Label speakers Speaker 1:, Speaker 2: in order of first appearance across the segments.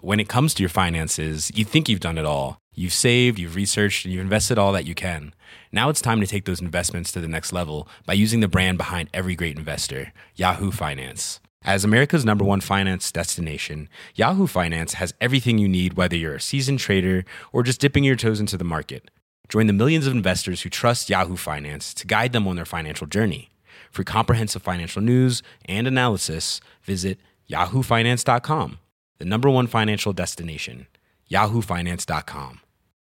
Speaker 1: when it comes to your finances, you think you've done it all. You've saved, you've researched, and you've invested all that you can. Now it's time to take those investments to the next level by using the brand behind every great investor, Yahoo Finance. As America's #1 finance destination, Yahoo Finance has everything you need, whether you're a seasoned trader or just dipping your toes into the market. Join the millions of investors who trust Yahoo Finance to guide them on their financial journey. For comprehensive financial news and analysis, visit yahoofinance.com, the #1 financial destination, yahoofinance.com.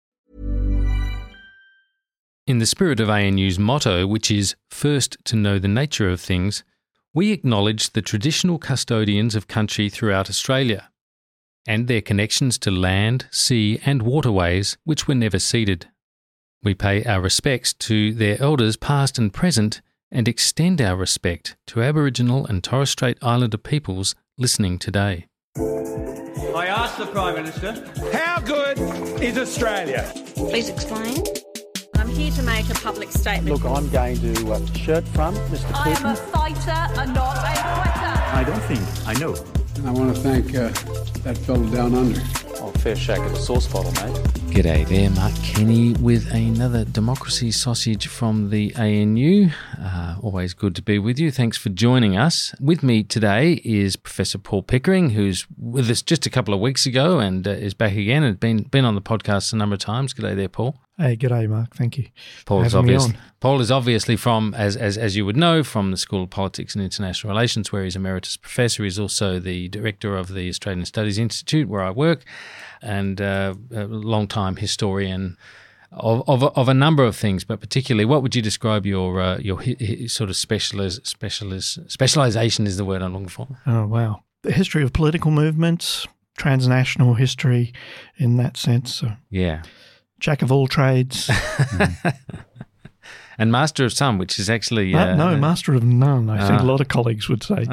Speaker 2: In the spirit of ANU's motto, which is first to know the nature of things, we acknowledge the traditional custodians of country throughout Australia and their connections to land, sea and waterways which were never ceded. We pay our respects to their elders past and present and extend our respect to Aboriginal and Torres Strait Islander peoples listening today.
Speaker 3: I asked the Prime Minister, how good is Australia?
Speaker 4: Please explain. I'm here to make a public statement.
Speaker 5: Look, I'm going to shirt front Mr. Putin.
Speaker 4: I am a fighter and not a quitter.
Speaker 3: I don't think I know.
Speaker 6: I want to thank that fellow down under.
Speaker 5: Oh, fair shake of the sauce bottle, mate.
Speaker 2: G'day there, Mark Kenny with another Democracy Sausage from the ANU. Always good to be with you. Thanks for joining us. With me today is Professor Paul Pickering, who's with us just a couple of weeks ago and is back again and been on the podcast a number of times. G'day there, Paul.
Speaker 7: Hey, g'day, Mark. Thank you.
Speaker 2: Paul is obviously from, as you would know, from the School of Politics and International Relations, where he's Emeritus Professor. He's also the Director of the Australian Studies Institute, where I work, and a long-time historian of a number of things. But particularly, what would you describe your sort of specialization is the word I'm looking for?
Speaker 7: Oh, wow. The history of political movements, transnational history in that sense. So.
Speaker 2: Yeah.
Speaker 7: Jack of all trades.
Speaker 2: And master of some, which is actually...
Speaker 7: no, master of none, I think a lot of colleagues would say.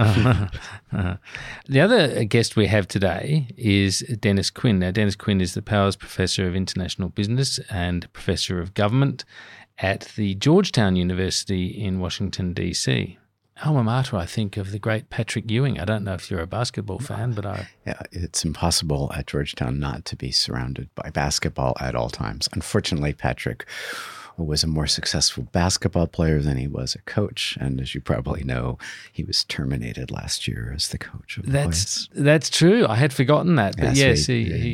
Speaker 2: The other guest we have today is Dennis Quinn. Now, Dennis Quinn is the Powers Professor of International Business and Professor of Government at the Georgetown University in Washington, D.C. Alma mater, I think, of the great Patrick Ewing. I don't know if you're a basketball fan, but
Speaker 8: Yeah, it's impossible at Georgetown not to be surrounded by basketball at all times. Unfortunately, Patrick was a more successful basketball player than he was a coach. And as you probably know, he was terminated last year as the coach of the Blades.
Speaker 2: That's true. I had forgotten that. But yes,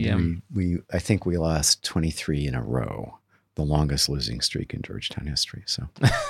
Speaker 8: I think we lost 23 in a row. The longest losing streak in Georgetown history. So,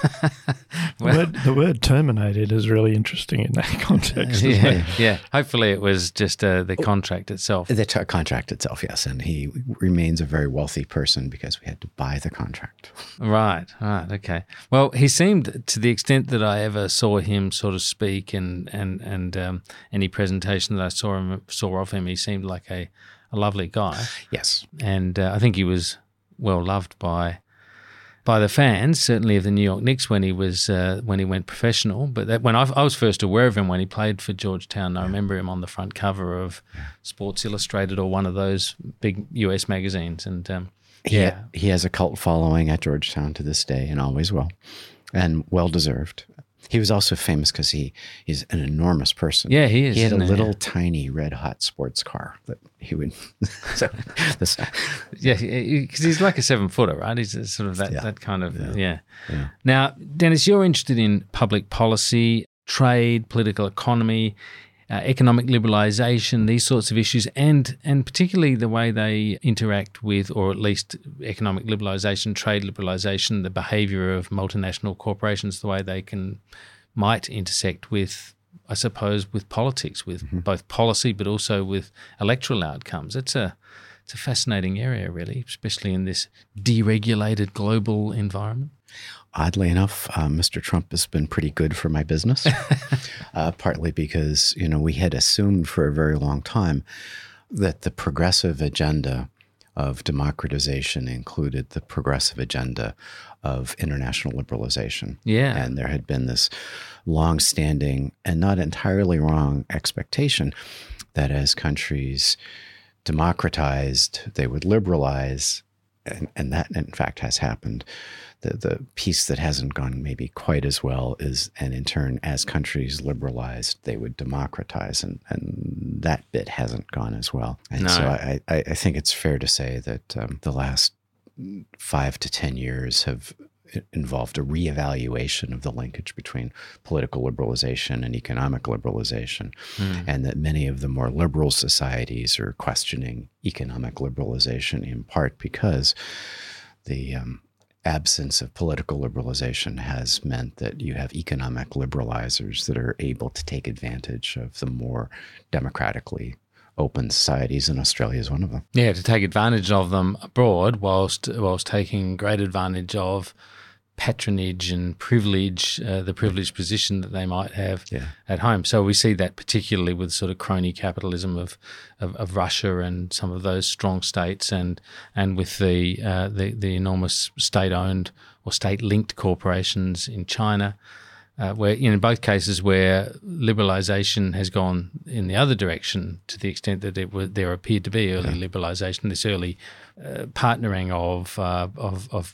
Speaker 7: the word "terminated" is really interesting in that context.
Speaker 2: Yeah. Hopefully, it was just the contract itself.
Speaker 8: The contract itself, yes, and he remains a very wealthy person because we had to buy the contract.
Speaker 2: Right. Okay. Well, he seemed, to the extent that I ever saw him sort of speak and any presentation that I saw of him, he seemed like a lovely guy.
Speaker 8: Yes,
Speaker 2: and I think he was well loved by the fans, certainly of the New York Knicks when he went professional. But when I was first aware of him when he played for Georgetown, I remember him on the front cover of Sports Illustrated or one of those big US magazines. And
Speaker 8: he has a cult following at Georgetown to this day, and always will, and well deserved. He was also famous because he's an enormous person.
Speaker 2: Yeah, he is.
Speaker 8: He had a little tiny red hot sports car that he would. Because
Speaker 2: he's like a 7-footer, right? He's sort of that kind of yeah. Now, Dennis, you're interested in public policy, trade, political economy, economic liberalisation, these sorts of issues, and particularly the way they interact with, or at least economic liberalisation, trade liberalisation, the behaviour of multinational corporations, the way they might intersect with, I suppose, with politics, with both policy but also with electoral outcomes. It's a fascinating area, really, especially in this deregulated global environment.
Speaker 8: Oddly enough, Mr. Trump has been pretty good for my business, partly because, we had assumed for a very long time that the progressive agenda of democratization included the progressive agenda of international liberalization.
Speaker 2: Yeah.
Speaker 8: And there had been this long-standing and not entirely wrong expectation that as countries democratized, they would liberalize, and that in fact has happened. The piece that hasn't gone maybe quite as well is, and in turn, as countries liberalized, they would democratize, and that bit hasn't gone as well. And so I think it's fair to say that the last 5 to 10 years have involved a reevaluation of the linkage between political liberalization and economic liberalization, and that many of the more liberal societies are questioning economic liberalization in part because the absence of political liberalization has meant that you have economic liberalizers that are able to take advantage of the more democratically open societies, and Australia is one of them.
Speaker 2: Yeah, to take advantage of them abroad whilst taking great advantage of patronage and privilege, the privileged position that they might have at home. So we see that particularly with sort of crony capitalism of Russia and some of those strong states, and with the enormous state-owned or state-linked corporations in China, where in both cases where liberalisation has gone in the other direction to the extent that there appeared to be early liberalisation, this early partnering of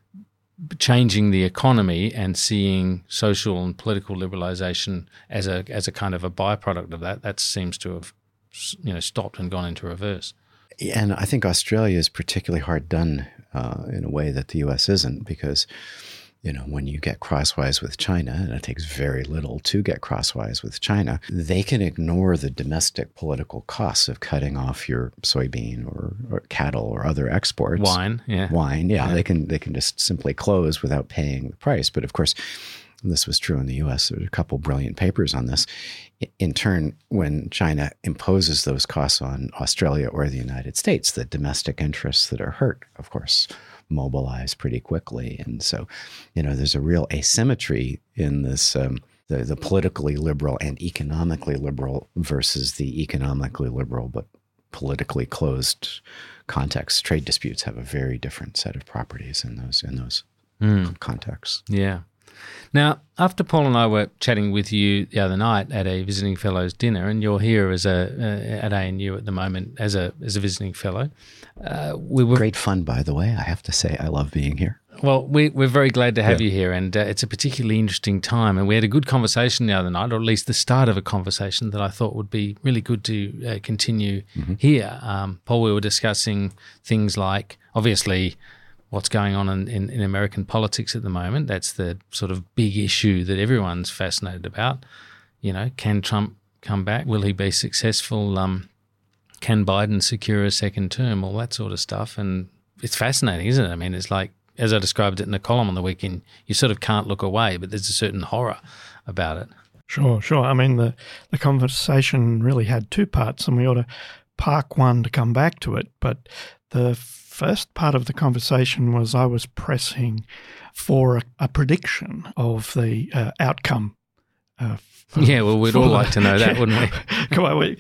Speaker 2: changing the economy and seeing social and political liberalisation as a kind of a byproduct of that seems to have stopped and gone into reverse.
Speaker 8: And I think Australia is particularly hard done in a way that the US isn't, because when you get crosswise with China, and it takes very little to get crosswise with China, they can ignore the domestic political costs of cutting off your soybean or cattle or other exports.
Speaker 2: Wine.
Speaker 8: They can just simply close without paying the price. But of course, this was true in the US. There's a couple brilliant papers on this. In turn, when China imposes those costs on Australia or the United States, the domestic interests that are hurt, of course, mobilize pretty quickly. And so, there's a real asymmetry in this, the politically liberal and economically liberal versus the economically liberal but politically closed context. Trade disputes have a very different set of properties in those contexts.
Speaker 2: Yeah. Now, after Paul and I were chatting with you the other night at a visiting fellows dinner, and you're here as at ANU at the moment as a visiting fellow, we were
Speaker 8: great fun, by the way. I have to say, I love being here.
Speaker 2: Well, we're very glad to have you here, and it's a particularly interesting time. And we had a good conversation the other night, or at least the start of a conversation that I thought would be really good to continue here. Paul, we were discussing things like, obviously, what's going on in American politics at the moment. That's the sort of big issue that everyone's fascinated about. Can Trump come back? Will he be successful? Can Biden secure a second term? All that sort of stuff. And it's fascinating, isn't it? I mean, it's like, as I described it in the column on the weekend, you sort of can't look away, but there's a certain horror about it.
Speaker 7: Sure. I mean, the conversation really had two parts, and we ought to park one to come back to it. But the first part of the conversation was I was pressing for a prediction of the outcome.
Speaker 2: We'd all like to know that, wouldn't we?
Speaker 7: Come on,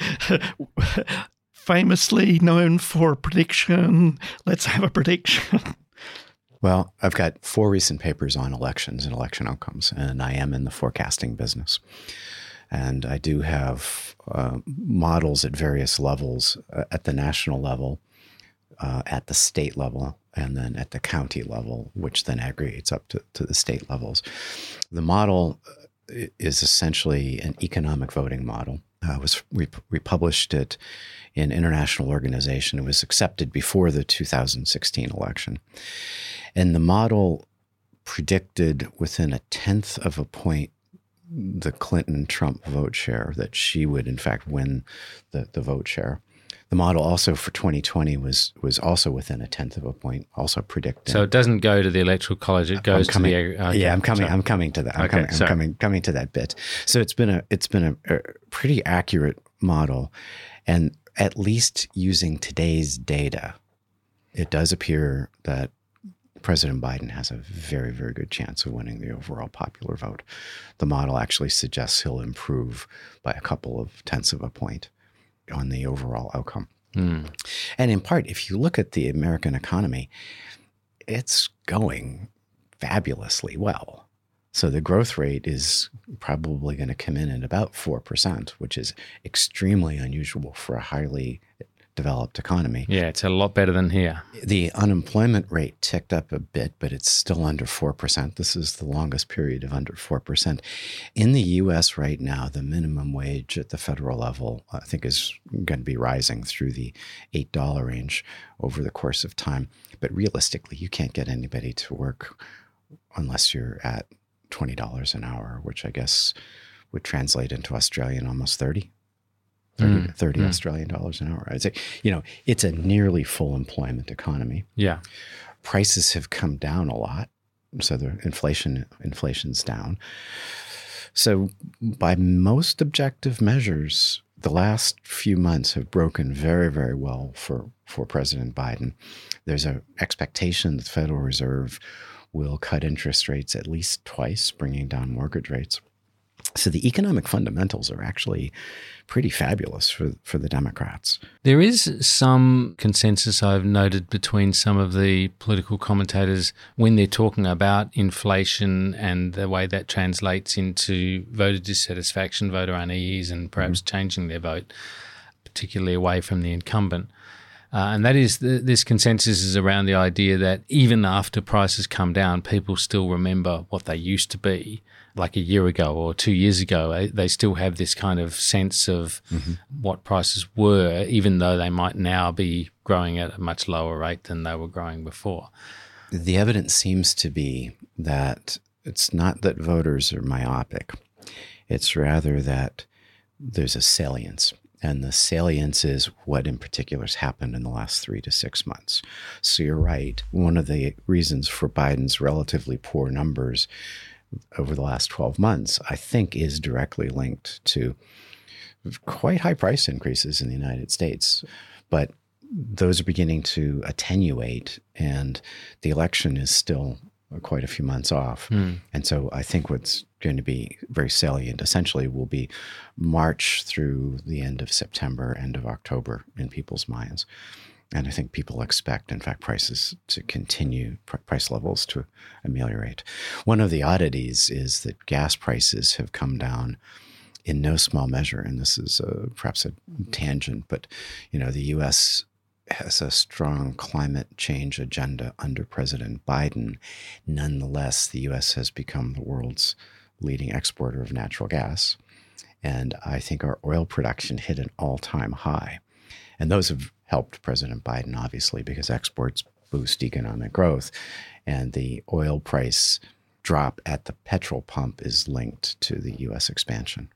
Speaker 7: famously known for a prediction. Let's have a prediction.
Speaker 8: Well, I've got 4 recent papers on elections and election outcomes, and I am in the forecasting business. And I do have models at various levels, at the national level, at the state level, and then at the county level, which then aggregates up to the state levels. The model is essentially an economic voting model. We published it in international organization. It was accepted before the 2016 election. And the model predicted within 1/10 of a point the Clinton-Trump vote share, that she would in fact win the vote share. The model also for 2020 was also within 1/10 of a point, also predicting.
Speaker 2: So it doesn't go to the Electoral College; it goes to the. Okay,
Speaker 8: yeah, I'm coming to that. I'm coming to that bit. So it's been a pretty accurate model, and at least using today's data, it does appear that President Biden has a very, very good chance of winning the overall popular vote. The model actually suggests he'll improve by a couple of tenths of a point on the overall outcome. And in part, if you look at the American economy, it's going fabulously well. So the growth rate is probably going to come in at about 4%, which is extremely unusual for a highly developed economy.
Speaker 2: Yeah, it's a lot better than here.
Speaker 8: The unemployment rate ticked up a bit, but it's still under 4%. This is the longest period of under 4%. In the U.S. right now, the minimum wage at the federal level, I think, is going to be rising through the $8 range over the course of time. But realistically, you can't get anybody to work unless you're at $20 an hour, which I guess would translate into Australian almost 30 Australian dollars an hour. I'd say, it's a nearly full employment economy.
Speaker 2: Yeah.
Speaker 8: Prices have come down a lot. So the inflation's down. So by most objective measures, the last few months have broken very, very well for President Biden. There's an expectation that the Federal Reserve will cut interest rates at least twice, bringing down mortgage rates. So the economic fundamentals are actually pretty fabulous for the Democrats.
Speaker 2: There is some consensus I've noted between some of the political commentators when they're talking about inflation and the way that translates into voter dissatisfaction, voter unease, and perhaps changing their vote, particularly away from the incumbent. And that is, this consensus is around the idea that even after prices come down, people still remember what they used to be like a year ago or 2 years ago. They still have this kind of sense of what prices were, even though they might now be growing at a much lower rate than they were growing before.
Speaker 8: The evidence seems to be that it's not that voters are myopic. It's rather that there's a salience. And the salience is what in particular has happened in the last 3 to 6 months. So you're right. One of the reasons for Biden's relatively poor numbers over the last 12 months, I think, is directly linked to quite high price increases in the United States. But those are beginning to attenuate, and the election is still quite a few months off. And so I think what's going to be very salient essentially will be March through the end of September, end of October in people's minds. And I think people expect, in fact, prices to continue, price levels to ameliorate. One of the oddities is that gas prices have come down in no small measure. And this is perhaps a tangent, but, the U.S. has a strong climate change agenda under President Biden. Nonetheless, the U.S. has become the world's leading exporter of natural gas. And I think our oil production hit an all-time high. And those have helped President Biden, obviously, because exports boost economic growth. And the oil price drop at the petrol pump is linked to the U.S. expansion.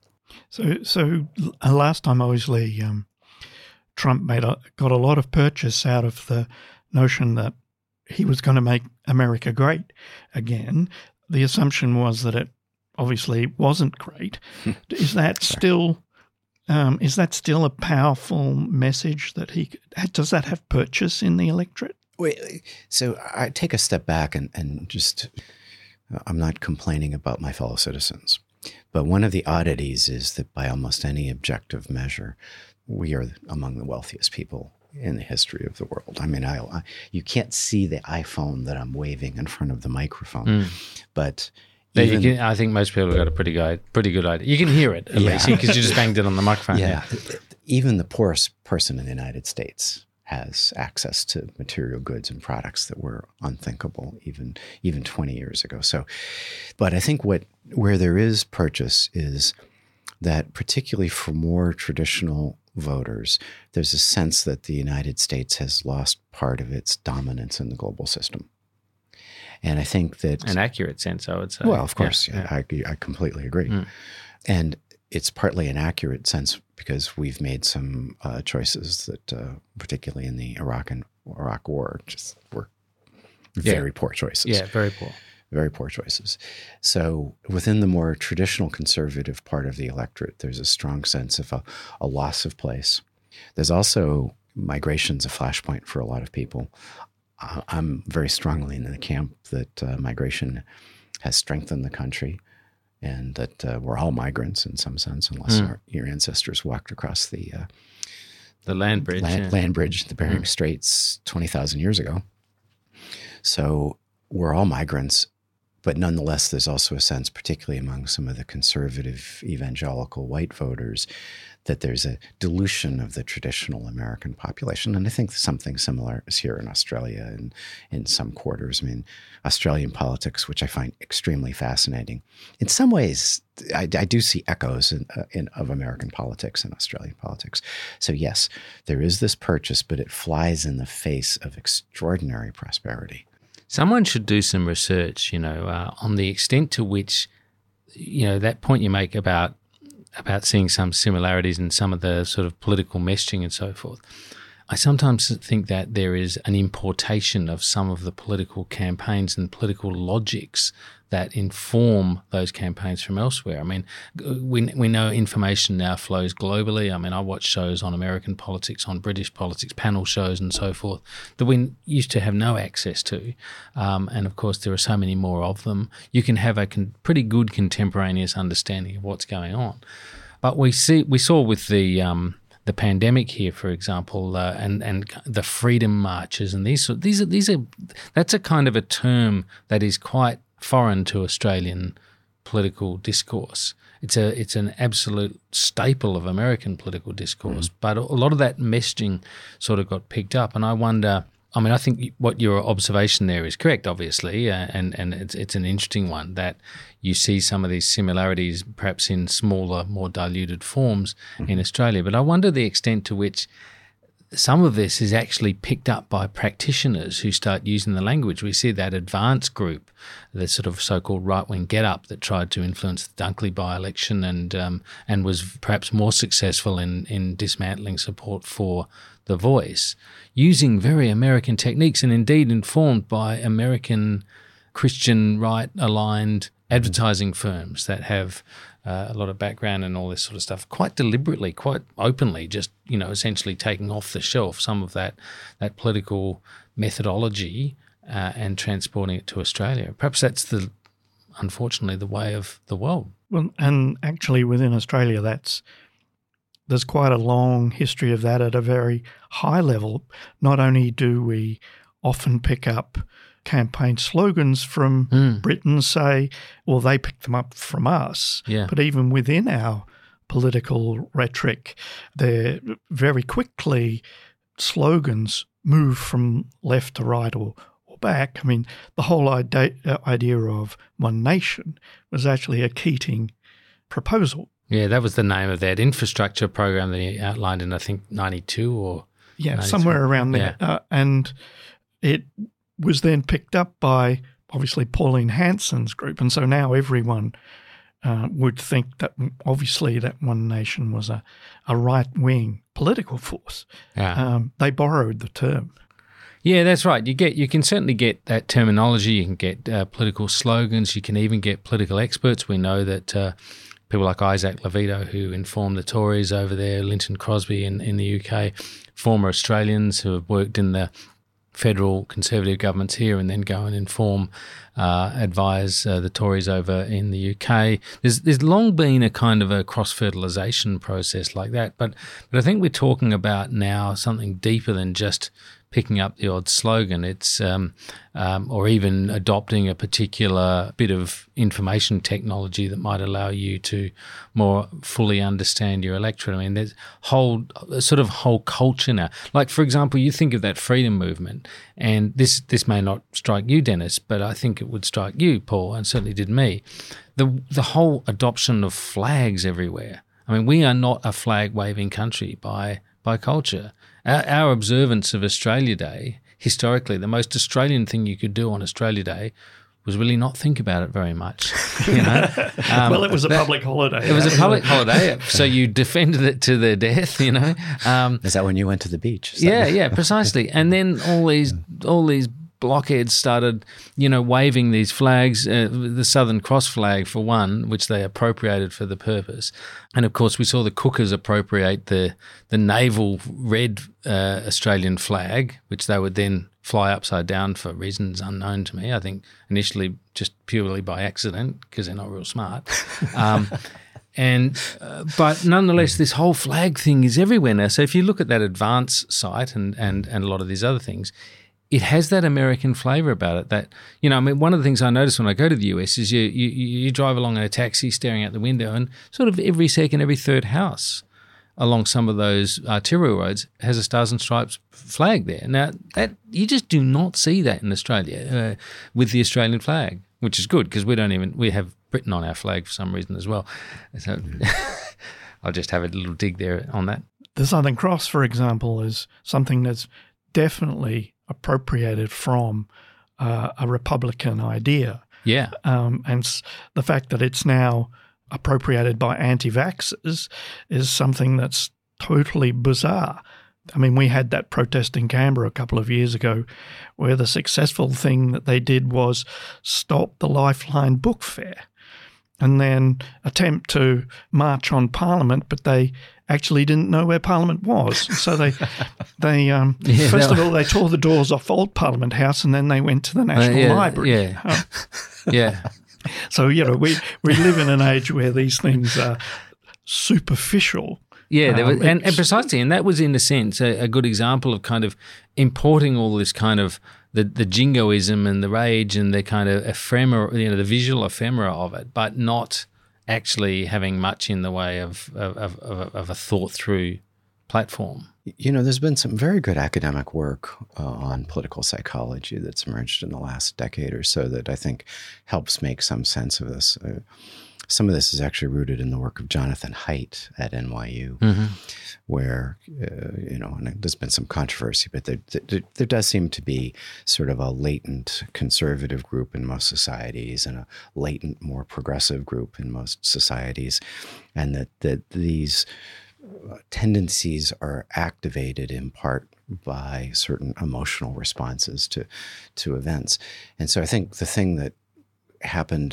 Speaker 7: So last time, obviously, Trump got a lot of purchase out of the notion that he was going to make America great again. The assumption was that it obviously wasn't great. Is that still a powerful message that does that have purchase in the electorate?
Speaker 8: Wait, so I take a step back and just, I'm not complaining about my fellow citizens, but one of the oddities is that by almost any objective measure, we are among the wealthiest people in the history of the world. I mean, you can't see the iPhone that I'm waving in front of the microphone, but
Speaker 2: I think most people have got a pretty good idea. You can hear it, at least, because you just banged it on the microphone.
Speaker 8: Yeah. Even the poorest person in the United States has access to material goods and products that were unthinkable even 20 years ago. So, but I think where there is purchase is that particularly for more traditional voters, there's a sense that the United States has lost part of its dominance in the global system. And I think that...
Speaker 2: An accurate sense, I would say.
Speaker 8: Well, of course, yeah. I completely agree. And it's partly an accurate sense because we've made some choices that, particularly in the Iraq War, just were very poor choices.
Speaker 2: Yeah, very poor.
Speaker 8: Very poor choices. So within the more traditional conservative part of the electorate, there's a strong sense of a loss of place. There's also migration's a flashpoint for a lot of people. I'm very strongly in the camp that migration has strengthened the country and that we're all migrants in some sense, unless your ancestors walked across the
Speaker 2: land bridge.
Speaker 8: Land bridge, the Bering Straits 20,000 years ago. So we're all migrants. But nonetheless, there's also a sense, particularly among some of the conservative evangelical white voters, that there's a dilution of the traditional American population. And I think something similar is here in Australia and in some quarters. I mean, Australian politics, which I find extremely fascinating. In some ways, I do see echoes of American politics and Australian politics. So yes, there is this purchase, but it flies in the face of extraordinary prosperity.
Speaker 2: Someone should do some research, on the extent to which, that point you make about seeing some similarities in some of the sort of political messaging and so forth. I sometimes think that there is an importation of some of the political campaigns and political logics that inform those campaigns from elsewhere. I mean, we know information now flows globally. I mean, I watch shows on American politics, on British politics, panel shows and so forth that we used to have no access to. And of course, there are so many more of them. You can have a pretty good contemporaneous understanding of what's going on. But we saw with the pandemic here, for example, and the freedom marches, and these are that's a kind of a term that is quite foreign to Australian political discourse. It's an absolute staple of American political discourse, but a lot of that messaging sort of got picked up, and I wonder. I mean, I think what your observation there is correct, obviously, and it's an interesting one that you see some of these similarities perhaps in smaller, more diluted forms in Australia. But I wonder the extent to which some of this is actually picked up by practitioners who start using the language. We see that advanced group, the sort of so-called right-wing get-up that tried to influence the Dunkley by-election and was perhaps more successful in dismantling support for The Voice, using very American techniques and indeed informed by American Christian right-aligned advertising firms that have a lot of background and all this sort of stuff, quite deliberately, quite openly, just, essentially taking off the shelf some of that political methodology and transporting it to Australia. Perhaps that's unfortunately the way of the world.
Speaker 7: Well, and actually within Australia, there's quite a long history of that at a very high level. Not only do we often pick up campaign slogans from Britain, say, well, they pick them up from us, but even within our political rhetoric, they're very quickly slogans move from left to right or back. I mean, the whole idea of one nation was actually a Keating proposal.
Speaker 2: Yeah, that was the name of that infrastructure program that he outlined in, I think, 92 or 93.
Speaker 7: Somewhere around there.
Speaker 2: Yeah.
Speaker 7: And it was then picked up by, obviously, Pauline Hanson's group. And so now everyone would think that, obviously, that one nation was a right-wing political force.
Speaker 2: Yeah.
Speaker 7: They borrowed the term.
Speaker 2: Yeah, that's right. You can certainly get that terminology. You can get political slogans. You can even get political experts. We know that people like Isaac Levito, who informed the Tories over there, Linton Crosby in the UK, former Australians who have worked in the federal Conservative governments here and then go and advise the Tories over in the UK. There's long been a kind of a cross-fertilisation process like that, but I think we're talking about now something deeper than just picking up the odd slogan. It's or even adopting a particular bit of information technology that might allow you to more fully understand your electorate. I mean, there's whole culture now. Like, for example, you think of that freedom movement, and this may not strike you, Dennis, but I think it would strike you, Paul, and certainly did me. The whole adoption of flags everywhere. I mean, we are not a flag-waving country by culture. Our observance of Australia Day, historically, the most Australian thing you could do on Australia Day was really not think about it very much.
Speaker 7: Well, it was a public holiday.
Speaker 2: It was a public holiday, so you defended it to the death.
Speaker 8: Is that when you went to the beach?
Speaker 2: Yeah, precisely. And then all these blockheads started, waving these flags, the Southern Cross flag for one, which they appropriated for the purpose. And of course, we saw the Cookers appropriate the naval red Australian flag, which they would then fly upside down for reasons unknown to me. I think initially just purely by accident because they're not real smart. But nonetheless, this whole flag thing is everywhere now. So if you look at that Advance site and a lot of these other things, it has that American flavor about it that, I mean, one of the things I notice when I go to the US is you drive along in a taxi staring out the window, and sort of every second, every third house along some of those arterial roads has a Stars and Stripes flag there. Now, that you just do not see that in Australia with the Australian flag, which is good because we have Britain on our flag for some reason as well. So I'll just have a little dig there on that.
Speaker 7: The Southern Cross, for example, is something that's definitely appropriated from a Republican idea.
Speaker 2: Yeah.
Speaker 7: And the fact that it's now appropriated by anti-vaxxers is something that's totally bizarre. I mean, we had that protest in Canberra a couple of years ago where the successful thing that they did was stop the Lifeline book fair and then attempt to march on Parliament, but they actually didn't know where Parliament was. So they first of all, they tore the doors off Old Parliament House and then they went to the National Library.
Speaker 2: Yeah. Yeah.
Speaker 7: So, we live in an age where these things are superficial.
Speaker 2: Yeah, and precisely, and that was in a sense a good example of kind of importing all this kind of the jingoism and the rage and the kind of ephemera, the visual ephemera of it, but not actually having much in the way of a thought through platform.
Speaker 8: There's been some very good academic work on political psychology that's emerged in the last decade or so that I think helps make some sense of this. Some of this is actually rooted in the work of Jonathan Haidt at NYU, where, and there's been some controversy, but there does seem to be sort of a latent conservative group in most societies and a latent more progressive group in most societies, and that these tendencies are activated in part by certain emotional responses to events. And so I think the thing that happened,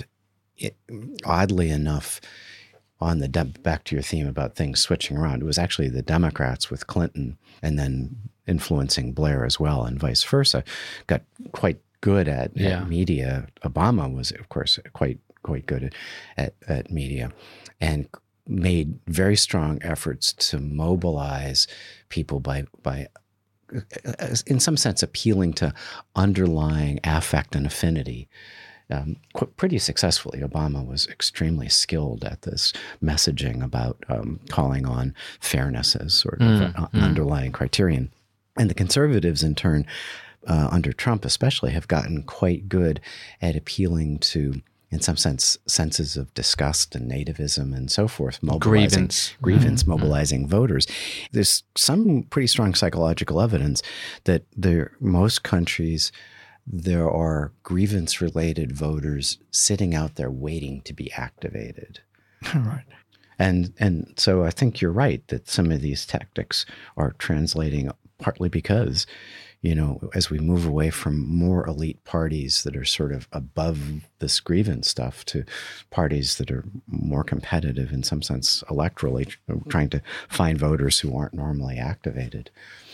Speaker 8: oddly enough, on the back to your theme about things switching around, it was actually the Democrats with Clinton and then influencing Blair as well and vice versa, got quite good at media. Obama was, of course, quite good at media and made very strong efforts to mobilize people by in some sense appealing to underlying affect and affinity. Pretty successfully. Obama was extremely skilled at this messaging about calling on fairness as sort of an underlying criterion. And the conservatives, in turn, under Trump especially, have gotten quite good at appealing to, in some sense, senses of disgust and nativism and so forth, mobilizing mobilizing voters. There's some pretty strong psychological evidence that most countries, there are grievance-related voters sitting out there waiting to be activated.
Speaker 7: Right.
Speaker 8: And so I think you're right that some of these tactics are translating partly because, as we move away from more elite parties that are sort of above this grievance stuff to parties that are more competitive in some sense electorally, trying to find voters who aren't normally activated.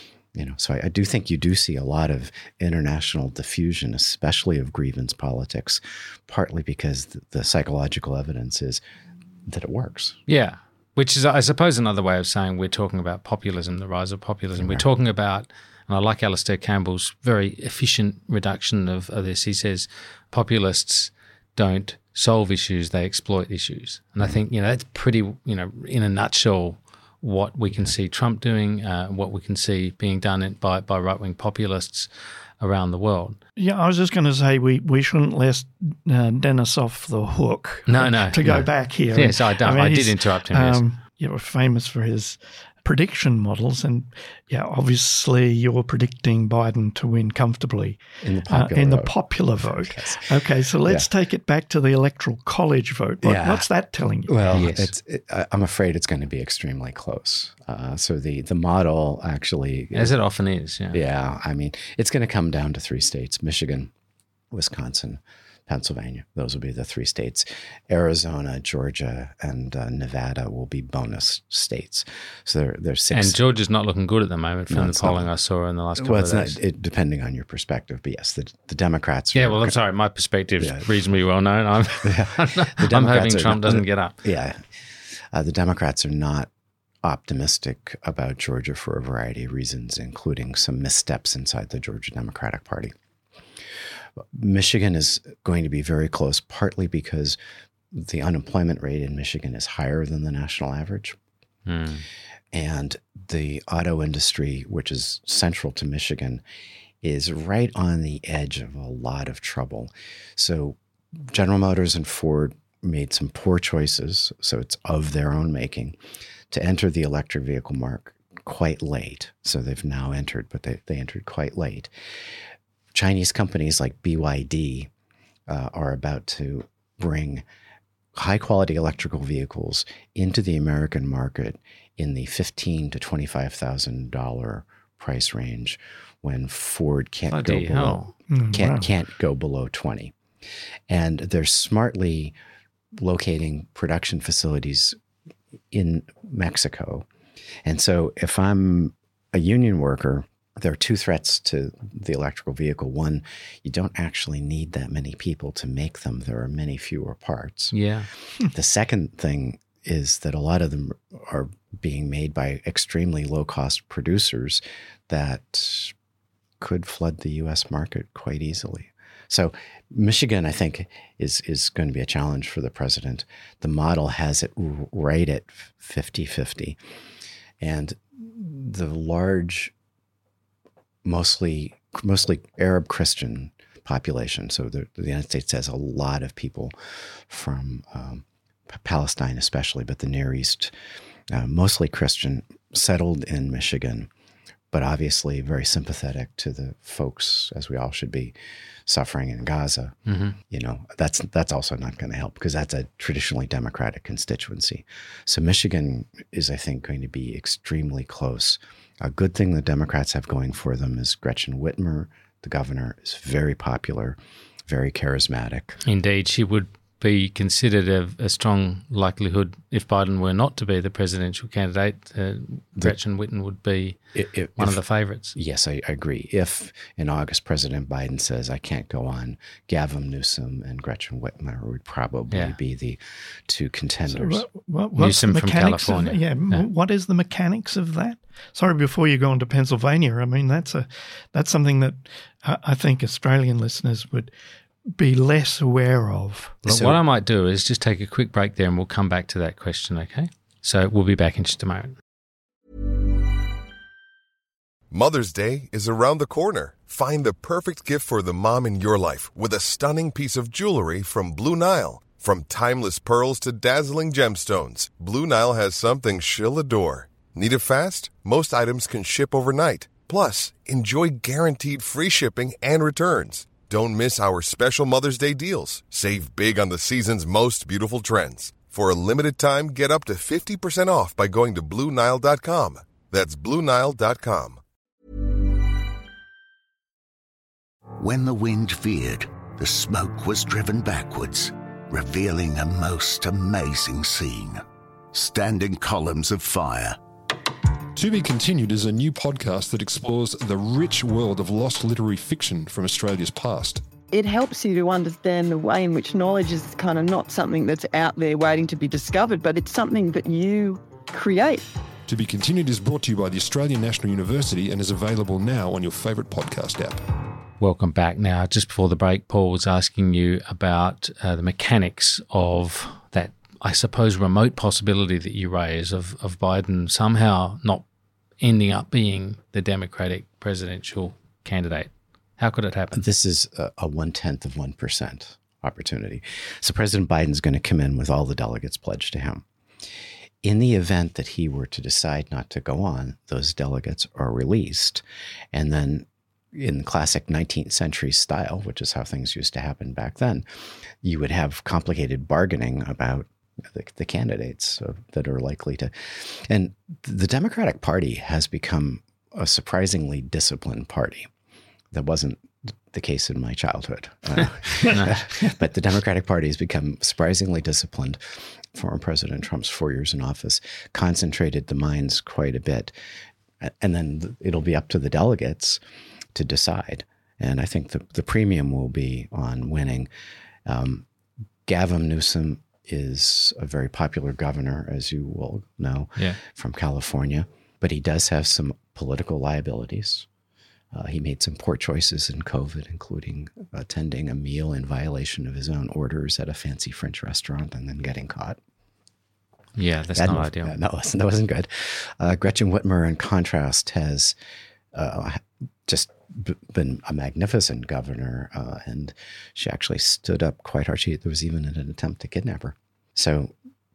Speaker 8: So I do think you do see a lot of international diffusion, especially of grievance politics, partly because the psychological evidence is that it works.
Speaker 2: Yeah, which is, I suppose, another way of saying we're talking about populism, the rise of populism. We're talking about, and I like Alastair Campbell's very efficient reduction of this. He says populists don't solve issues, they exploit issues. And I think, that's pretty, in a nutshell, what we can see Trump doing, what we can see being done by right-wing populists around the world.
Speaker 7: Yeah, I was just going to say we shouldn't let Dennis off the hook. To go back here.
Speaker 2: Yes, I did interrupt him. Yes.
Speaker 7: Famous for his prediction models, and obviously you're predicting Biden to win comfortably
Speaker 8: in the
Speaker 7: popular vote. Yes. Okay, so let's take it back to the Electoral College vote. What's that telling you?
Speaker 8: Well, I'm afraid it's going to be extremely close. So the model actually,
Speaker 2: as it often is,
Speaker 8: yeah. I mean, it's going to come down to 3 states: Michigan, Wisconsin, Pennsylvania. Those will be the 3 states. Arizona, Georgia, and Nevada will be bonus states. So there's 6.
Speaker 2: And Georgia's not looking good at the moment from the polling I saw in the last couple of days.
Speaker 8: Well, depending on your perspective. But yes, the Democrats.
Speaker 2: Yeah, well, I'm sorry. My perspective is reasonably well known. I'm hoping Trump doesn't get up.
Speaker 8: Yeah. The Democrats are not optimistic about Georgia for a variety of reasons, including some missteps inside the Georgia Democratic Party. Michigan is going to be very close, partly because the unemployment rate in Michigan is higher than the national average. And the auto industry, which is central to Michigan, is right on the edge of a lot of trouble. So General Motors and Ford made some poor choices, so it's of their own making, to enter the electric vehicle market quite late. So they've now entered, but they entered quite late. Chinese companies like BYD are about to bring high-quality electrical vehicles into the American market in the $15,000 to $25,000 price range, when Ford can't go below 20. And they're smartly locating production facilities in Mexico. And so if I'm a union worker, there are two threats to the electrical vehicle. One, you don't actually need that many people to make them. There are many fewer parts.
Speaker 2: Yeah.
Speaker 8: The second thing is that a lot of them are being made by extremely low-cost producers that could flood the U.S. market quite easily. So Michigan, I think, is going to be a challenge for the president. The model has it right at 50-50. And the large, mostly Arab Christian population, so the United States has a lot of people from Palestine especially, but the Near East, mostly Christian, settled in Michigan, but obviously very sympathetic to the folks, as we all should be, suffering in Gaza. You know, that's also not going to help, because that's a traditionally Democratic constituency. So Michigan is, I think, going to be extremely close. A good thing the Democrats have going for them is Gretchen Whitmer, the governor, is very popular, very charismatic.
Speaker 2: Indeed, she would be considered a strong likelihood if Biden were not to be the presidential candidate. Gretchen Whitmer would be one of the favorites.
Speaker 8: Yes, I agree. If in August President Biden says, I can't go on, Gavin Newsom and Gretchen Whitmer would probably be the two contenders.
Speaker 7: So what's
Speaker 2: Newsom
Speaker 7: the
Speaker 2: from
Speaker 7: California.
Speaker 2: California.
Speaker 7: What is the mechanics of that? Sorry, before you go on to Pennsylvania, I mean, that's something that I think Australian listeners would be less aware of.
Speaker 2: Well, what I might do is just take a quick break there and we'll come back to that question, okay? So we'll be back in just a moment.
Speaker 9: Mother's Day is around the corner. Find the perfect gift for the mom in your life with a stunning piece of jewelry from Blue Nile. From timeless pearls to dazzling gemstones, Blue Nile has something she'll adore. Need it fast? Most items can ship overnight. Plus, enjoy guaranteed free shipping and returns. Don't miss our special Mother's Day deals. Save big on the season's most beautiful trends. For a limited time, get up to 50% off by going to BlueNile.com. That's BlueNile.com.
Speaker 10: When the wind veered, the smoke was driven backwards, revealing a most amazing scene. Standing columns of fire.
Speaker 11: To Be Continued is a new podcast that explores the rich world of lost literary fiction from Australia's past.
Speaker 12: It helps you to understand the way in which knowledge is kind of not something that's out there waiting to be discovered, but it's something that you create.
Speaker 11: To Be Continued is brought to you by the Australian National University and is available now on your favourite podcast app.
Speaker 2: Welcome back. Now, just before the break, Paul was asking you about the mechanics of that, I suppose, remote possibility that you raise of Biden somehow not ending up being the Democratic presidential candidate. How could it happen?
Speaker 8: This is a 0.1% opportunity. So President Biden's going to come in with all the delegates pledged to him. In the event that he were to decide not to go on, those delegates are released. And then in classic 19th century style, which is how things used to happen back then, you would have complicated bargaining about the candidates that are likely to. And the Democratic Party has become a surprisingly disciplined party. That wasn't the case in my childhood. But the Democratic Party has become surprisingly disciplined. Former President Trump's 4 years in office concentrated the minds quite a bit. And then it'll be up to the delegates to decide. And I think the premium will be on winning. Gavin Newsom is a very popular governor, as you will know, from California, but he does have some political liabilities. He made some poor choices in COVID, including attending a meal in violation of his own orders at a fancy French restaurant and then getting caught.
Speaker 2: Yeah, that's not ideal.
Speaker 8: That wasn't good. Gretchen Whitmer, in contrast, has just been a magnificent governor, and she actually stood up quite hard. There was even an attempt to kidnap her. So,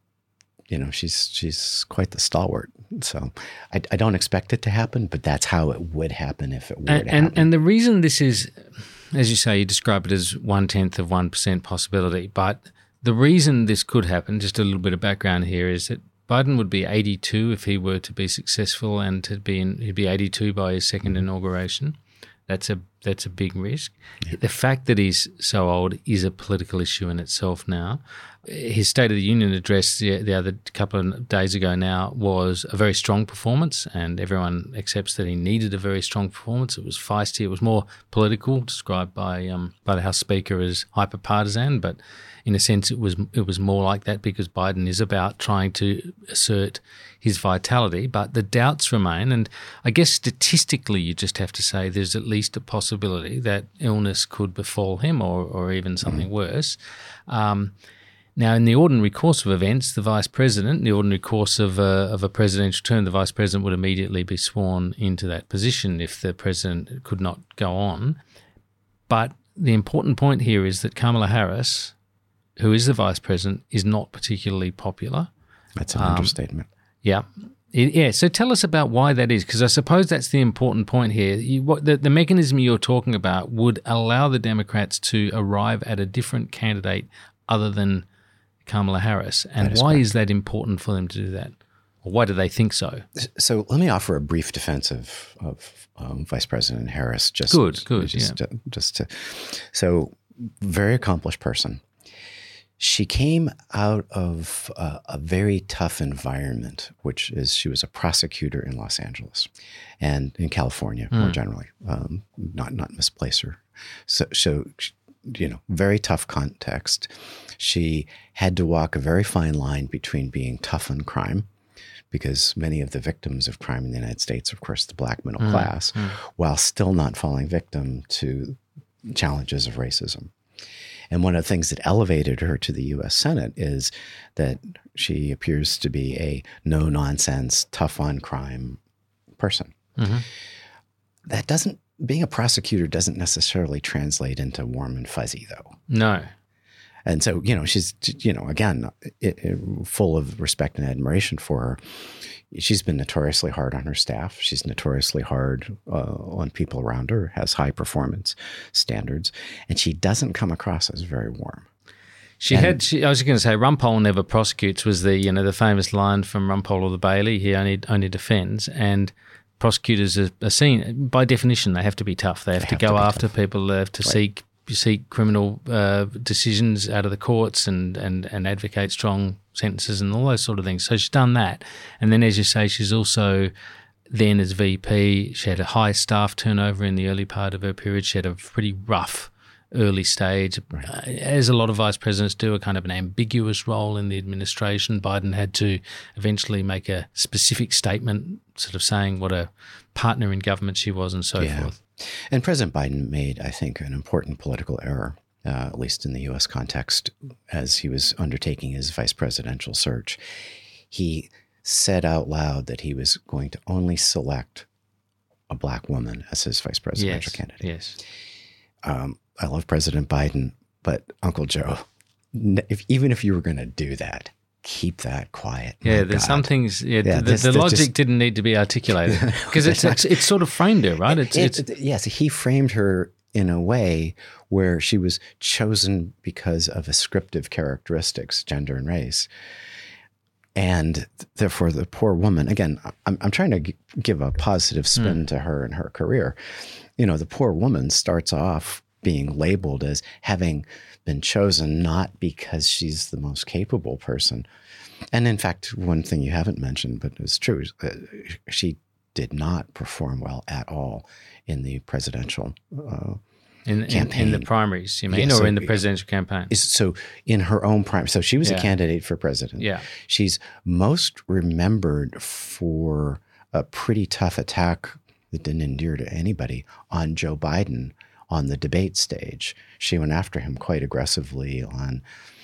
Speaker 8: she's quite the stalwart. So I don't expect it to happen, but that's how it would happen if it were to happen.
Speaker 2: And the reason this is, as you say, you describe it as 1/10 of 1% possibility, but the reason this could happen, just a little bit of background here, is that Biden would be 82 if he were to be successful, and he'd be 82 by his second inauguration. That's a big risk. Yeah. The fact that he's so old is a political issue in itself now. His State of the Union address the other couple of days ago now was a very strong performance, and everyone accepts that he needed a very strong performance. It was feisty. It was more political, described by the House Speaker as hyper-partisan, but in a sense it was more like that because Biden is about trying to assert his vitality, but the doubts remain. And I guess statistically you just have to say there's at least a possibility that illness could befall him or even something worse. Now, in the ordinary course of events, the vice president, in the ordinary course of a presidential term, the vice president would immediately be sworn into that position if the president could not go on. But the important point here is that Kamala Harris, who is the vice president, is not particularly popular.
Speaker 8: That's an understatement.
Speaker 2: Yeah. So tell us about why that is, because I suppose that's the important point here. The mechanism you're talking about would allow the Democrats to arrive at a different candidate other than Kamala Harris. And why is that important for them to do that? Or why do they think so?
Speaker 8: So let me offer a brief defense of Vice President Harris. So very accomplished person. She came out of a very tough environment, which is she was a prosecutor in Los Angeles and in California more generally, not misplace her. So very tough context. She had to walk a very fine line between being tough on crime, because many of the victims of crime in the United States, of course, the black middle class, while still not falling victim to challenges of racism. And one of the things that elevated her to the U.S. Senate is that she appears to be a no-nonsense, tough-on-crime person. Being a prosecutor doesn't necessarily translate into warm and fuzzy, though.
Speaker 2: No.
Speaker 8: And so, she's, again, full of respect and admiration for her. She's been notoriously hard on her staff. She's notoriously hard on people around her, has high performance standards, and she doesn't come across as very warm.
Speaker 2: I was going to say, Rumpole never prosecutes was the famous line from Rumpole or the Bailey. He only defends, and prosecutors are seen, by definition, they have to be tough. They have to go after people. They have to seek criminal decisions out of the courts and advocate strong sentences and all those sort of things. So she's done that. And then, as you say, she's also then as VP, she had a high staff turnover in the early part of her period. She had a pretty rough early stage, as a lot of vice presidents do, a kind of an ambiguous role in the administration. Biden had to eventually make a specific statement sort of saying what a partner in government she was and so forth.
Speaker 8: And President Biden made, I think, an important political error, at least in the U.S. context, as he was undertaking his vice presidential search. He said out loud that he was going to only select a black woman as his vice presidential candidate.
Speaker 2: Yes.
Speaker 8: I love President Biden, but Uncle Joe, even if you were going to do that, keep that quiet.
Speaker 2: Yeah, there's some things. The logic didn't need to be articulated because it's sort of framed her, right?
Speaker 8: Yes, he framed her in a way where she was chosen because of ascriptive characteristics, gender and race, and therefore the poor woman. Again, I'm trying to give a positive spin to her and her career. The poor woman starts off being labeled as having been chosen not because she's the most capable person. And in fact, one thing you haven't mentioned, but it's true, she did not perform well at all in the presidential campaign.
Speaker 2: In the primaries, you mean, or in the presidential campaign?
Speaker 8: So in her own primary. So she was a candidate for president.
Speaker 2: Yeah.
Speaker 8: She's most remembered for a pretty tough attack that didn't endear to anybody on Joe Biden on the debate stage. She went after him quite aggressively on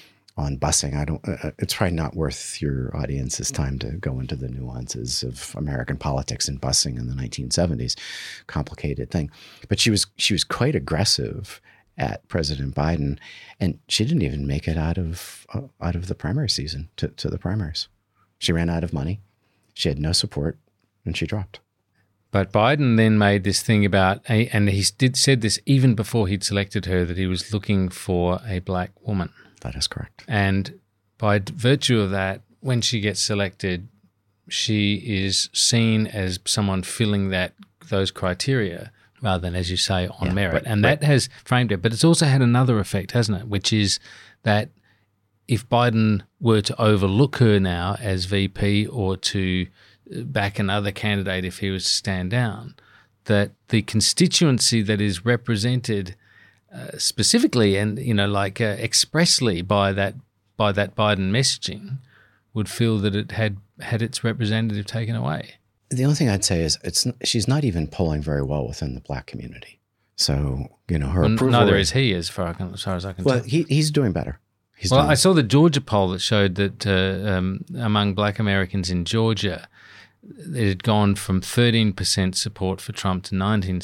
Speaker 8: busing. It's probably not worth your audience's time to go into the nuances of American politics and busing in the 1970s. Complicated thing. But she was quite aggressive at President Biden, and she didn't even make it out of the primary season to the primaries. She ran out of money. She had no support, and she dropped.
Speaker 2: But Biden then made this thing about, and he said this even before he'd selected her, that he was looking for a black woman.
Speaker 8: That is correct.
Speaker 2: And by virtue of that, when she gets selected, she is seen as someone filling those criteria rather than, as you say, on merit. And that has framed it. But it's also had another effect, hasn't it, which is that if Biden were to overlook her now as VP or to back another candidate if he was to stand down, that the constituency that is represented specifically and expressly by that Biden messaging would feel that it had its representative taken away.
Speaker 8: The only thing I'd say is she's not even polling very well within the black community. So her approval.
Speaker 2: Neither is he, as far as I can tell.
Speaker 8: Well, he's doing better.
Speaker 2: I saw the Georgia poll that showed that among black Americans in Georgia, it had gone from 13% support for Trump to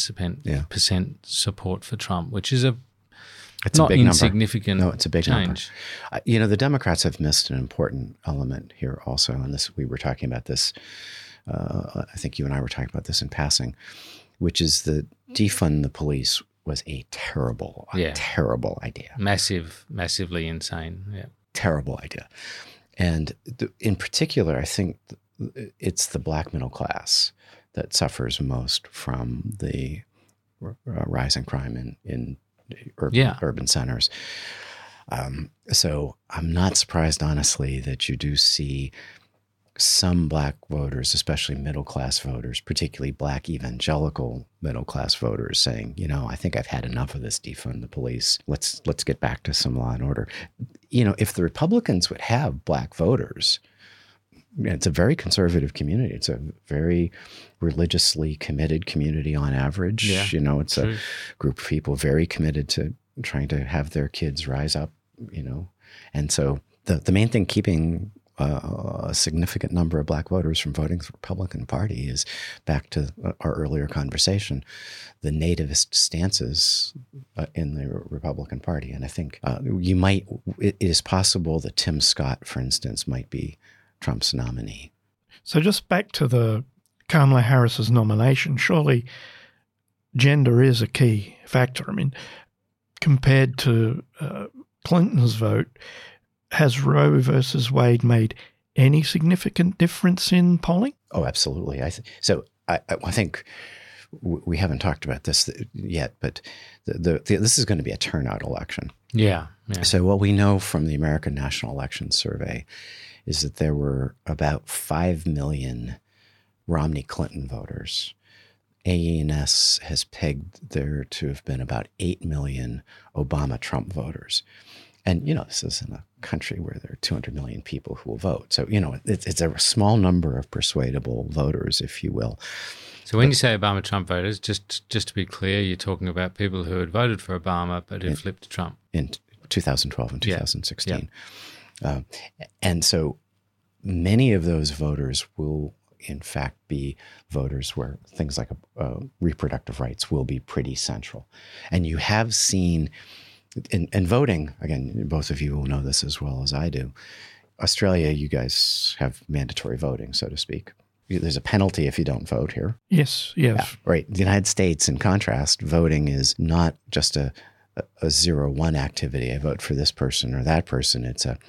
Speaker 2: 19% support for Trump, which is it's not a big insignificant
Speaker 8: number. No, it's a big
Speaker 2: change.
Speaker 8: Number. The Democrats have missed an important element here also, and we were talking about this. I think you and I were talking about this in passing, which is that defund the police was a terrible idea.
Speaker 2: Massively insane. Yeah,
Speaker 8: terrible idea, and in particular, I think it's the black middle class that suffers most from the rise in crime in urban centers. So I'm not surprised, honestly, that you do see some black voters, especially middle-class voters, particularly black evangelical middle-class voters, saying, I think I've had enough of this defund the police. Let's get back to some law and order. If the Republicans would have black voters, it's a very conservative community. It's a very religiously committed community on average.
Speaker 2: Yeah,
Speaker 8: it's true. A group of people very committed to trying to have their kids rise up, And so the main thing keeping a significant number of black voters from voting for the Republican Party is, back to our earlier conversation, the nativist stances in the Republican Party. And I think it is possible that Tim Scott, for instance, might be Trump's nominee.
Speaker 7: So just back to the Kamala Harris's nomination, surely gender is a key factor. I mean, compared to Clinton's vote, has Roe versus Wade made any significant difference in polling?
Speaker 8: Oh, absolutely. I think we haven't talked about this yet, but this is going to be a turnout election.
Speaker 2: Yeah.
Speaker 8: So what we know from the American National Election Survey is that there were about 5 million Romney-Clinton voters. AENS has pegged there to have been about 8 million Obama-Trump voters. And, this is in a country where there are 200 million people who will vote. So, it's a small number of persuadable voters, if you will.
Speaker 2: So when you say Obama-Trump voters, just to be clear, you're talking about people who had voted for Obama but who flipped to Trump.
Speaker 8: In 2012 and 2016. Yeah. And so many of those voters will, in fact, be voters where things like reproductive rights will be pretty central. And you have seen, in voting, again, both of you will know this as well as I do, Australia, you guys have mandatory voting, so to speak. There's a penalty if you don't vote here.
Speaker 7: Yes.
Speaker 8: Yeah, right. The United States, in contrast, voting is not just a 0-1 activity. I vote for this person or that person. It's a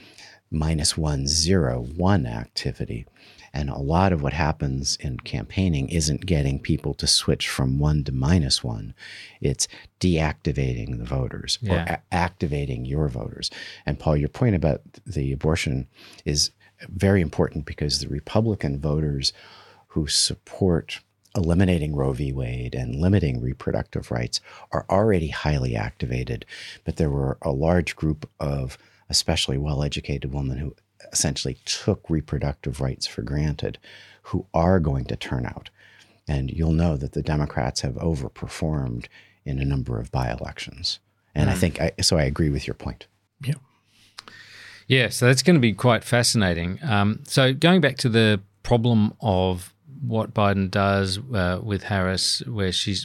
Speaker 8: -1-0-1 activity. And a lot of what happens in campaigning isn't getting people to switch from 1 to -1. It's deactivating the voters or activating your voters. And Paul, your point about the abortion is very important because the Republican voters who support eliminating Roe v. Wade and limiting reproductive rights are already highly activated. But there were a large group of especially well-educated women who essentially took reproductive rights for granted, who are going to turn out. And you'll know that the Democrats have overperformed in a number of by-elections. And I think, so I agree with your point.
Speaker 7: Yeah.
Speaker 2: Yeah, so that's going to be quite fascinating. So going back to the problem of what Biden does with Harris, where she's,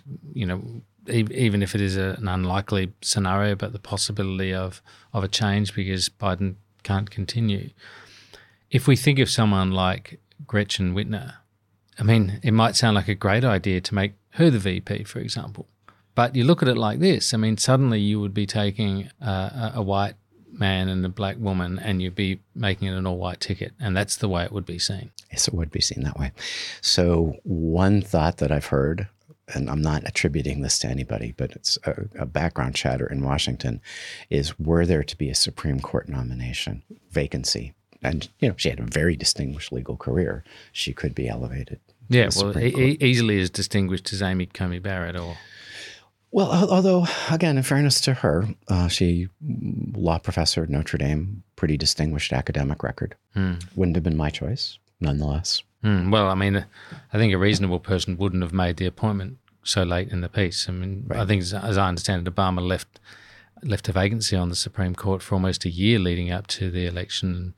Speaker 2: even if it is an unlikely scenario, but the possibility of a change because Biden can't continue. If we think of someone like Gretchen Whitmer, I mean, it might sound like a great idea to make her the VP, for example. But you look at it like this. I mean, suddenly you would be taking a white man and a black woman and you'd be making it an all-white ticket. And that's the way it would be seen.
Speaker 8: Yes, it would be seen that way. So one thought that I've heard, and I'm not attributing this to anybody, but it's a background chatter in Washington, is were there to be a Supreme Court nomination vacancy, and she had a very distinguished legal career, she could be elevated.
Speaker 2: Yeah, well, easily as distinguished as Amy Coney Barrett or...
Speaker 8: Well, although, again, in fairness to her, she, law professor at Notre Dame, pretty distinguished academic record. Wouldn't have been my choice, nonetheless.
Speaker 2: Well, I mean, I think a reasonable person wouldn't have made the appointment so late in the piece. I mean, right. I think, as I understand it, Obama left a vacancy on the Supreme Court for almost a year leading up to the election.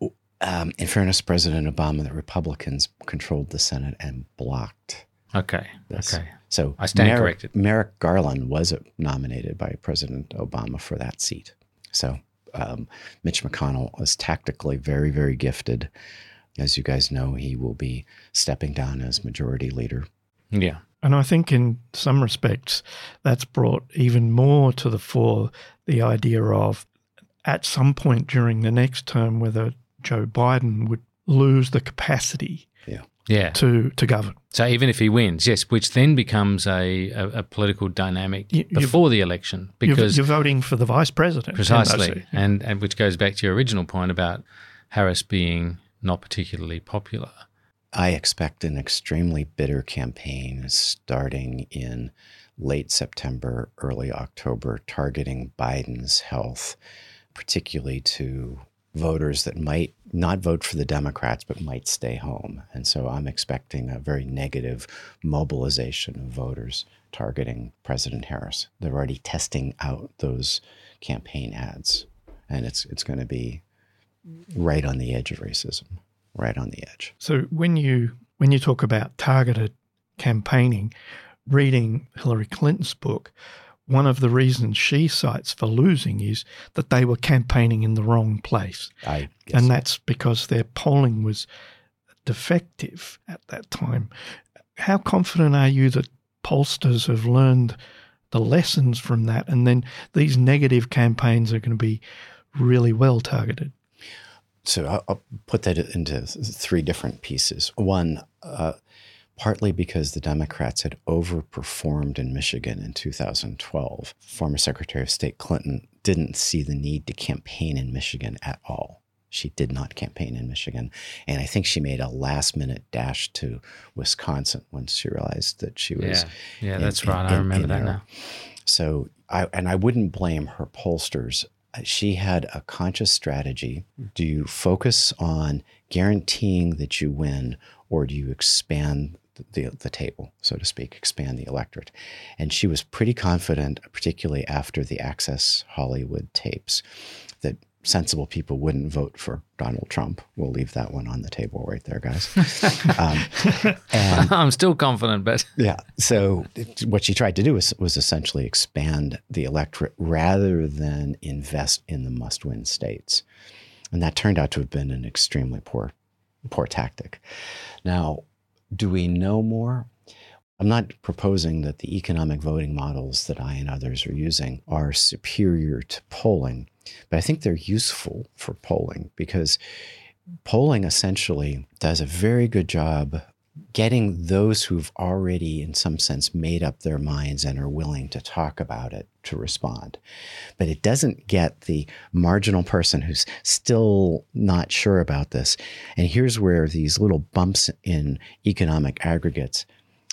Speaker 8: In fairness, President Obama, the Republicans controlled the Senate and blocked.
Speaker 2: Okay. Okay.
Speaker 8: So
Speaker 2: I stand corrected.
Speaker 8: Merrick Garland was nominated by President Obama for that seat. So Mitch McConnell was tactically very, very gifted. As you guys know, he will be stepping down as majority leader.
Speaker 2: Yeah.
Speaker 7: And I think in some respects, that's brought even more to the fore the idea of at some point during the next term whether Joe Biden would lose the capacity to govern.
Speaker 2: So even if he wins, yes, which then becomes a political dynamic before the election. Because
Speaker 7: you're voting for the vice president.
Speaker 2: Precisely. And which goes back to your original point about Harris being not particularly popular.
Speaker 8: I expect an extremely bitter campaign starting in late September, early October, targeting Biden's health, particularly to voters that might not vote for the Democrats but might stay home. And so I'm expecting a very negative mobilization of voters targeting President Harris. They're already testing out those campaign ads, and it's going to be right on the edge of racism, right on the edge.
Speaker 7: So when you talk about targeted campaigning, reading Hillary Clinton's book, one of the reasons she cites for losing is that they were campaigning in the wrong place. And that's because their polling was defective at that time. How confident are you that pollsters have learned the lessons from that, and then these negative campaigns are going to be really well targeted?
Speaker 8: So I'll put that into three different pieces. One, partly because the Democrats had overperformed in Michigan in 2012. Former Secretary of State Clinton didn't see the need to campaign in Michigan at all. She did not campaign in Michigan. And I think she made a last-minute dash to Wisconsin when she realized that she was...
Speaker 2: Yeah, that's right. I remember that now.
Speaker 8: So, I wouldn't blame her pollsters. She had a conscious strategy. Do you focus on guaranteeing that you win, or do you expand the table, so to speak, expand the electorate? And she was pretty confident, particularly after the Access Hollywood tapes, that sensible people wouldn't vote for Donald Trump. We'll leave that one on the table right there, guys.
Speaker 2: And I'm still confident, but...
Speaker 8: Yeah. So what she tried to do was essentially expand the electorate rather than invest in the must-win states. And that turned out to have been an extremely poor tactic. Now, do we know more? I'm not proposing that the economic voting models that I and others are using are superior to polling, but I think they're useful for polling because polling essentially does a very good job getting those who've already, in some sense, made up their minds and are willing to talk about it to respond. But it doesn't get the marginal person who's still not sure about this. And here's where these little bumps in economic aggregates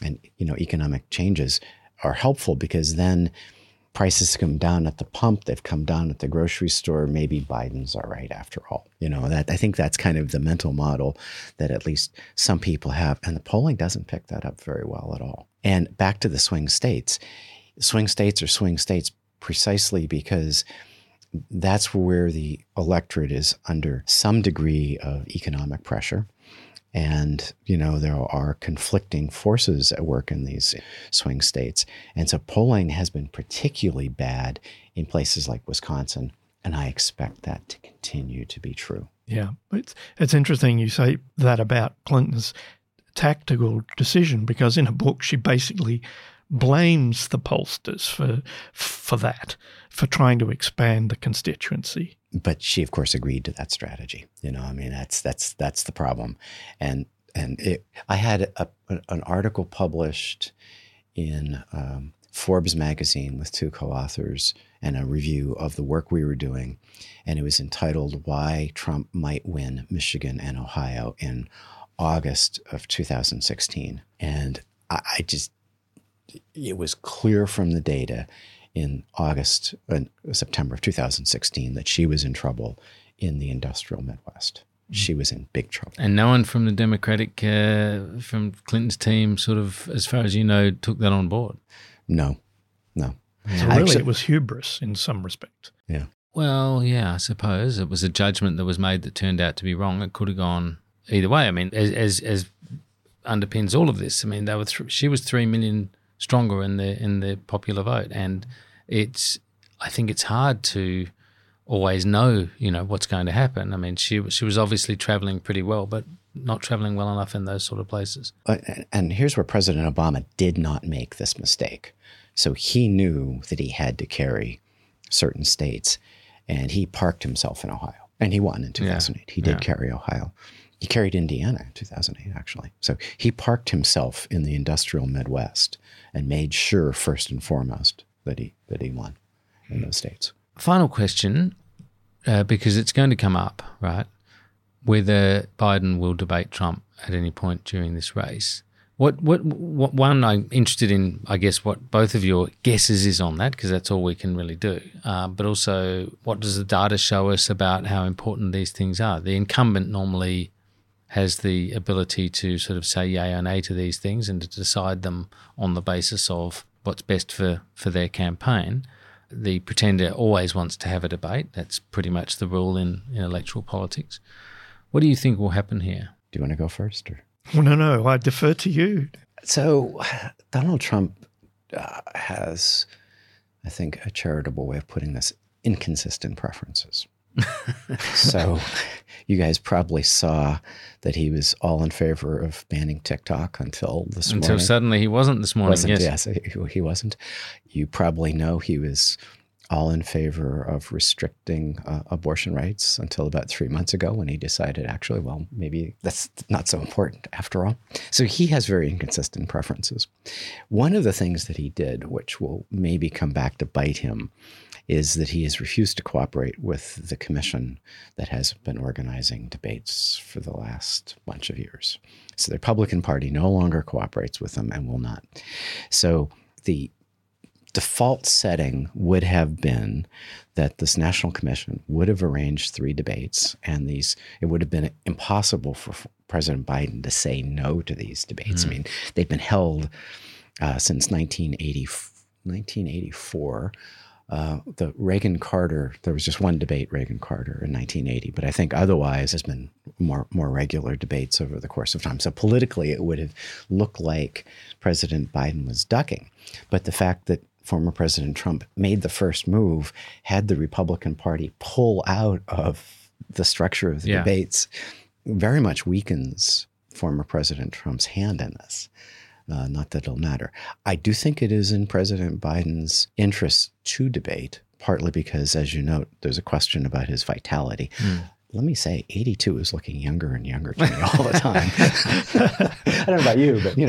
Speaker 8: and economic changes are helpful because then prices come down at the pump, they've come down at the grocery store. Maybe Biden's all right after all. That I think that's kind of the mental model that at least some people have, and the polling doesn't pick that up very well at all. And back to the swing states. Swing states are swing states precisely because that's where the electorate is under some degree of economic pressure. And, there are conflicting forces at work in these swing states. And so polling has been particularly bad in places like Wisconsin. And I expect that to continue to be true.
Speaker 7: Yeah. It's interesting you say that about Clinton's tactical decision, because in a book she basically blames the pollsters for that, for trying to expand the constituency.
Speaker 8: But she, of course, agreed to that strategy. That's the problem. And I had an article published in Forbes magazine with 2 co-authors and a review of the work we were doing, and it was entitled "Why Trump Might Win Michigan and Ohio" in August of 2016. And it was clear from the data in September of 2016 that she was in trouble in the industrial Midwest. She was in big trouble.
Speaker 2: And no one from the Democratic, from Clinton's team sort of, as far as you know, took that on board?
Speaker 8: No.
Speaker 7: So really it was hubris in some respect.
Speaker 8: Yeah.
Speaker 2: Well, yeah, I suppose. It was a judgment that was made that turned out to be wrong. It could have gone either way. I mean, as underpins all of this, I mean, she was 3 million stronger in the popular vote, and I think it's hard to always know what's going to happen. I mean, she was obviously traveling pretty well, but not traveling well enough in those sort of places.
Speaker 8: And here's where President Obama did not make this mistake. So he knew that he had to carry certain states, and he parked himself in Ohio, and he won in 2008. He did carry Ohio. He carried Indiana in 2008, actually. So he parked himself in the industrial Midwest and made sure, first and foremost, that he won in those states.
Speaker 2: Final question, because it's going to come up, right? Whether Biden will debate Trump at any point during this race. What one I'm interested in, I guess, what both of your guesses is on that, because that's all we can really do. But also, what does the data show us about how important these things are? The incumbent normally has the ability to sort of say yay or nay to these things and to decide them on the basis of what's best for their campaign. The pretender always wants to have a debate. That's pretty much the rule in electoral politics. What do you think will happen here?
Speaker 8: Do you want to go first? Or?
Speaker 7: Well, no, I defer to you.
Speaker 8: So Donald Trump has, I think, a charitable way of putting this, inconsistent preferences. So you guys probably saw that he was all in favor of banning TikTok until this morning.
Speaker 2: Until suddenly he wasn't this morning,
Speaker 8: yes. He wasn't. You probably know he was all in favor of restricting abortion rights until about 3 months ago when he decided, actually, well, maybe that's not so important after all. So he has very inconsistent preferences. One of the things that he did, which will maybe come back to bite him, is that he has refused to cooperate with the commission that has been organizing debates for the last bunch of years. So the Republican Party no longer cooperates with them and will not. So the default setting would have been that this National Commission would have arranged 3 debates, and it would have been impossible for President Biden to say no to these debates. I mean, they've been held since 1984. The Reagan-Carter, there was just one debate, Reagan-Carter, in 1980, but I think otherwise there's been more regular debates over the course of time. So politically, it would have looked like President Biden was ducking. But the fact that former President Trump made the first move, had the Republican Party pull out of the structure of the debates, very much weakens former President Trump's hand in this. Not that it'll matter. I do think it is in President Biden's interest to debate, partly because, as you note, there's a question about his vitality. Let me say, 82 is looking younger and younger to me all the time. I don't know about you, but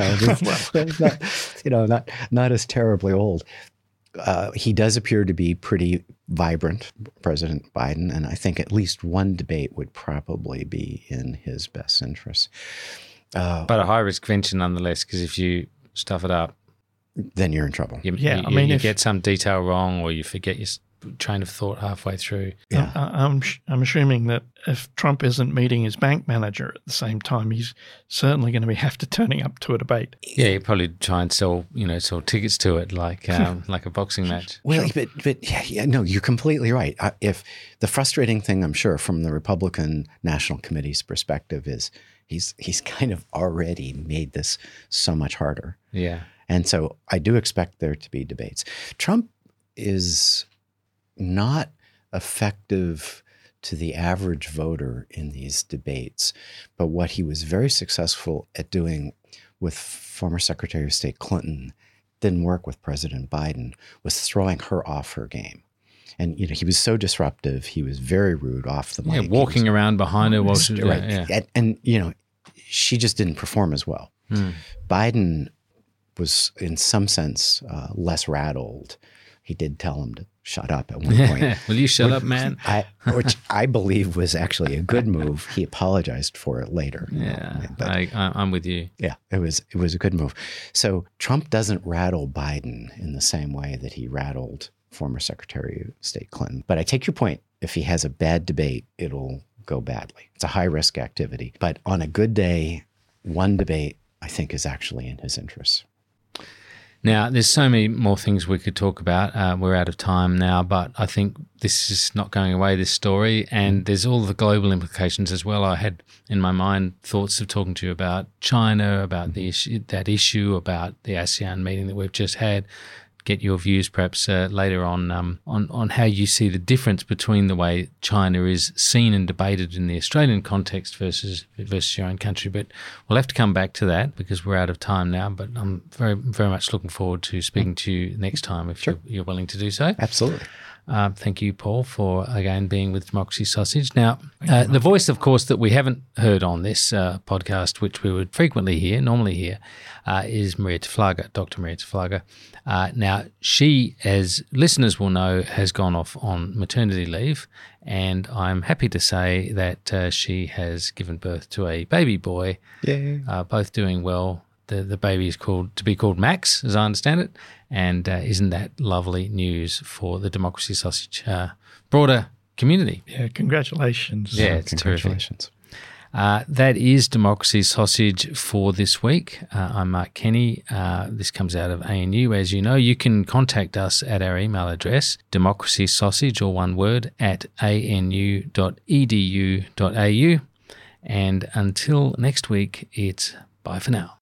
Speaker 8: not as terribly old. He does appear to be pretty vibrant, President Biden, and I think at least one debate would probably be in his best interest.
Speaker 2: But a high-risk venture nonetheless, because if you stuff it up,
Speaker 8: then you're in trouble.
Speaker 2: You get some detail wrong, or you forget your train of thought halfway through.
Speaker 7: Yeah, I'm assuming that if Trump isn't meeting his bank manager at the same time, he's certainly going to be after turning up to a debate.
Speaker 2: Yeah, you probably try and sell tickets to it like a boxing match.
Speaker 8: Well, but no, you're completely right. If the frustrating thing, I'm sure, from the Republican National Committee's perspective is he's kind of already made this so much harder.
Speaker 2: Yeah,
Speaker 8: and so I do expect there to be debates. Trump is not effective to the average voter in these debates, but what he was very successful at doing with former Secretary of State Clinton, didn't work with President Biden, was throwing her off her game. And he was so disruptive. He was very rude off the mic.
Speaker 2: Yeah, walking around behind her while she was
Speaker 8: right.
Speaker 2: Yeah.
Speaker 8: And she just didn't perform as well. Biden was, in some sense, less rattled. He did tell him to shut up at one point.
Speaker 2: Will you shut up, man?
Speaker 8: Which I believe was actually a good move. He apologized for it later.
Speaker 2: Yeah, I'm with you.
Speaker 8: Yeah, it was a good move. So Trump doesn't rattle Biden in the same way that he rattled former Secretary of State Clinton. But I take your point. If he has a bad debate, it'll go badly. It's a high-risk activity. But on a good day, one debate, I think, is actually in his interests.
Speaker 2: Now, there's so many more things we could talk about. We're out of time now, but I think this is not going away, this story, and there's all the global implications as well. I had in my mind thoughts of talking to you about China, about the issue, about the ASEAN meeting that we've just had. Get your views perhaps later on how you see the difference between the way China is seen and debated in the Australian context versus your own country. But we'll have to come back to that because we're out of time now. But I'm very, very much looking forward to speaking to you next time if you're willing to do so.
Speaker 8: Absolutely.
Speaker 2: Thank you, Paul, for again being with Democracy Sausage. Now, the voice, of course, that we haven't heard on this podcast, which we would normally hear, is Maria Taflaga, Dr. Maria Taflaga. Now, she, as listeners will know, has gone off on maternity leave, and I'm happy to say that she has given birth to a baby boy.
Speaker 8: Yeah.
Speaker 2: Both doing well. The baby is called Max, as I understand it. And isn't that lovely news for the Democracy Sausage broader community?
Speaker 7: Yeah, congratulations.
Speaker 2: Yeah, it's
Speaker 8: congratulations.
Speaker 2: Terrific. That is Democracy Sausage for this week. I'm Mark Kenny. This comes out of ANU, as you know. You can contact us at our email address, democracysausage, or one word, at anu.edu.au. And until next week, it's bye for now.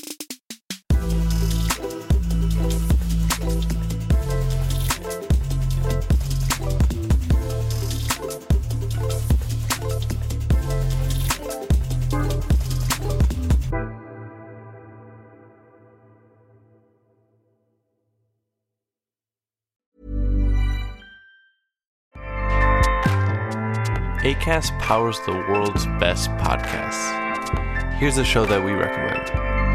Speaker 13: Acast powers the world's best podcasts. Here's a show that we recommend.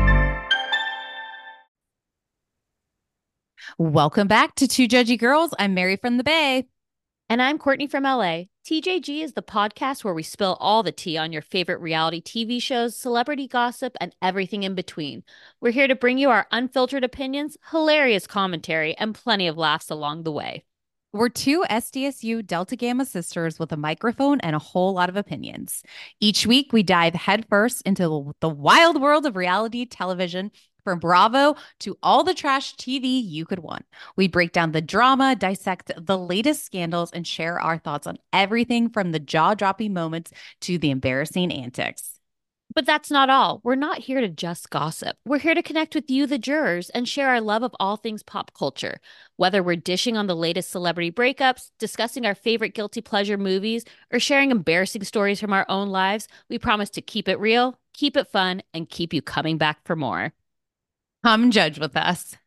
Speaker 14: Welcome back to Two Judgy Girls. I'm Mary from the Bay.
Speaker 15: And I'm Courtney from LA. TJG is the podcast where we spill all the tea on your favorite reality TV shows, celebrity gossip, and everything in between. We're here to bring you our unfiltered opinions, hilarious commentary, and plenty of laughs along the way.
Speaker 14: We're two SDSU Delta Gamma sisters with a microphone and a whole lot of opinions. Each week, we dive headfirst into the wild world of reality television, from Bravo to all the trash TV you could want. We break down the drama, dissect the latest scandals, and share our thoughts on everything from the jaw-dropping moments to the embarrassing antics.
Speaker 15: But that's not all. We're not here to just gossip. We're here to connect with you, the jurors, and share our love of all things pop culture. Whether we're dishing on the latest celebrity breakups, discussing our favorite guilty pleasure movies, or sharing embarrassing stories from our own lives, we promise to keep it real, keep it fun, and keep you coming back for more.
Speaker 14: Come judge with us.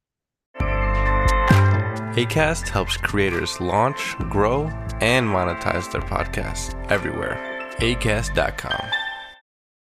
Speaker 13: Acast helps creators launch, grow, and monetize their podcasts everywhere. Acast.com.